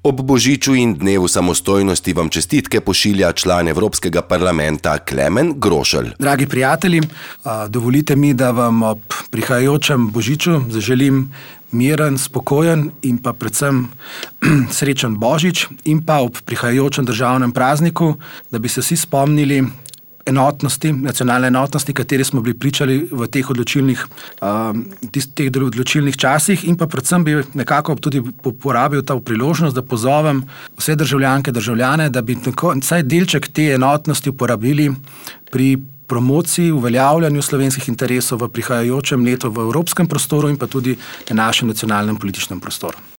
Ob božiču in dnevu samostojnosti vam čestitke pošilja član Evropskega parlamenta Klemen Grošelj. Dragi prijatelji, dovolite mi, da vam ob prihajajočem božiču zaželim miren, spokojen in pa predvsem srečen božič in pa ob prihajajočem državnem prazniku, da bi se vsi spomnili enotnosti, nacionalne enotnosti, kateri smo bili pričali v teh odločilnih časih, in pa predvsem bi nekako tudi uporabil ta priložnost, da pozovem vse državljanke, državljane, da bi vsaj delček te enotnosti uporabili pri promociji, uveljavljanju slovenskih interesov v prihajajočem letu v evropskem prostoru in pa tudi na našem nacionalnem političnem prostoru.